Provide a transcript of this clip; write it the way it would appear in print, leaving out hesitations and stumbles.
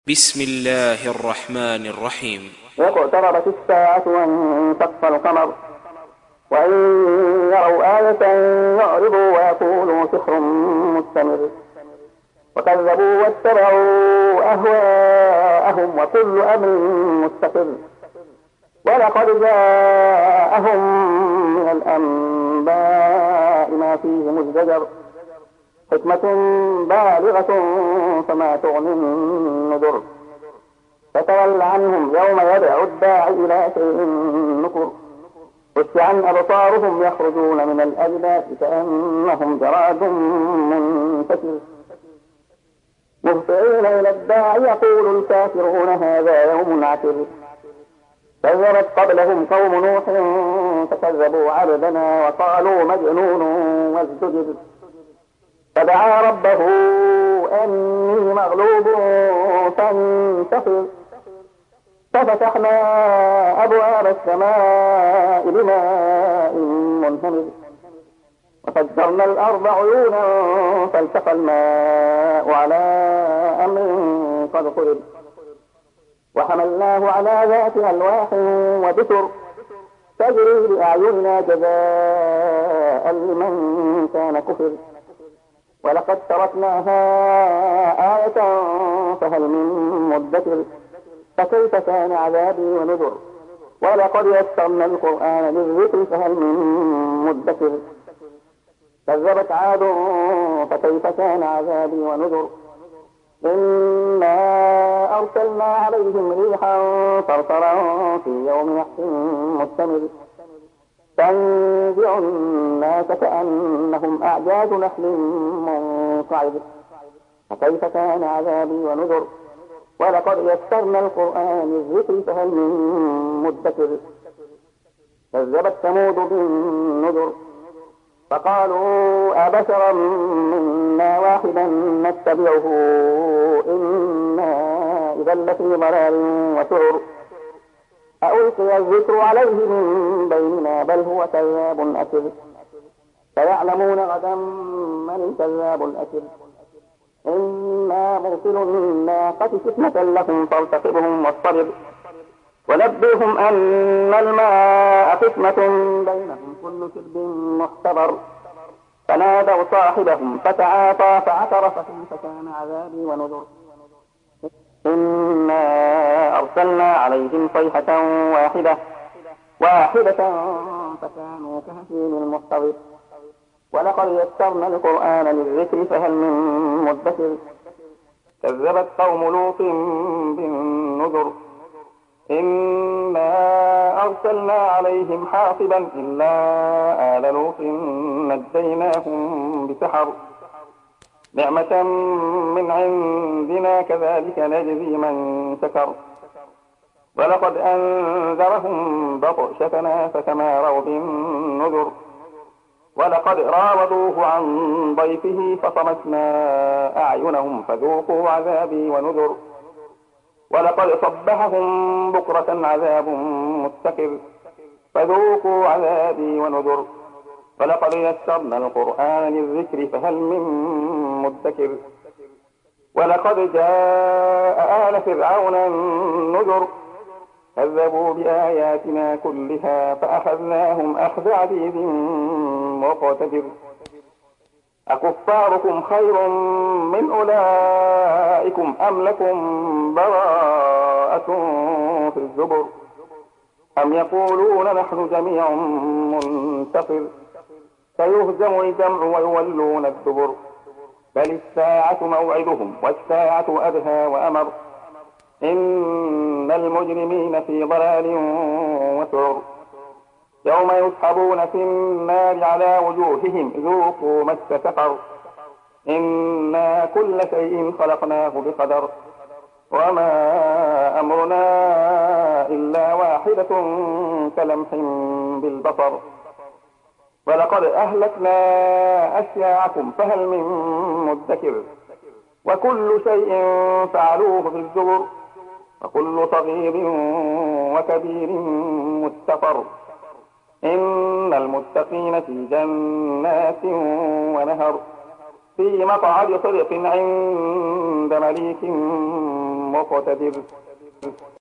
بسم الله الرحمن الرحيم. اقتربت الساعة وانشق القمر وإن يروا آية يعرضوا ويقولوا سحر مستمر وكذبوا واتبعوا أهواءهم وكل أمر مستقر ولقد جاءهم من الأنباء ما فيه مزدجر حكمة بالغة فما تغني النذر فتول عنهم يوم يدعو الداعي إلى شيء نكر خش عن أبصارهم يخرجون من الأجداث كأنهم جراد منتشر مهطعين إلى الداعي يقول الكافرون هذا يوم عسر كذبت قبلهم قوم نوح فكذبوا عبدنا وقالوا مجنون وازدجر فدعا ربه أني مغلوب فانتصر ففتحنا أبواب السماء بماء منهمر وفجرنا الأرض عيونا فالتقى الماء على أمر قد قدر وحملناه على ذات ألواح ودسر تجري بأعيننا جزاء لمن كان كفر ولقد تركناها آية فهل من مدكر فكيف كان عذابي ونذر ولقد يسرنا القرآن للذكر فهل من مدكر كذبت عاد فكيف كان عذابي ونذر إنا أرسلنا عليهم ريحا صرصرا في يوم نحس مستمر تنزع الناس كأنهم أعجاز نخل منقعر فكيف كان عذابي ونذر ولقد يسرنا القرآن للذكر فهل من مدكر كذبت ثمود بالنذر فقالوا أبشرا منا واحدا نتبعه إنا إذا لفي ضلال وسعر ألقي الذكر عليه من بيننا بل هو كذاب أكر سيعلمون غدا من الكذاب الأكر إنا مرسل الناقة فتنة لكم فارتقبهم واصطبر ونبئهم أن الماء قسمة بينهم كل شرب محتضر فنادوا صاحبهم فتعاطى فعقر فكيف كان عذابي ونذر إنا أرسلنا عليهم صيحة واحدة فكانوا كهشيم المحتضر ولقد يسرنا القرآن للذكر فهل من مدكر كذبت قوم لوط بالنذر إنا أرسلنا عليهم حاصبا إلا آل لوط نجيناهم بسحر نعمة من عندنا كذلك نجزي من شكر ولقد أنذرهم بطشتنا فتماروا بالنذر ولقد راودوه عن ضيفه فطمسنا أعينهم فذوقوا عذابي ونذر ولقد صبحهم بكرة عذاب مستقر فذوقوا عذابي ونذر ولقد يسرنا القرآن للذكر فهل من مدكر ولقد جاء آل فرعون النذر كذبوا بآياتنا كلها فأخذناهم أخذ عزيز مقتدر أكفاركم خير من أولئكم أم لكم براءة في الزبر أم يقولون نحن جميع منتصر سيهزم الجمع ويولون الدبر بل الساعة موعدهم والساعة أدهى وأمر إن المجرمين في ضلال وسعر يوم يسحبون في النار على وجوههم ذوقوا مس سقر إنا كل شيء خلقناه بقدر وما أمرنا إلا واحدة كلمح بالبصر ولقد أهلكنا أشياعكم فهل من مدكر وكل شيء فعلوه في الزبر وكل صغير وكبير مستقر إن المتقين في جنات ونهر في مقعد صدق عند مليك مقتدر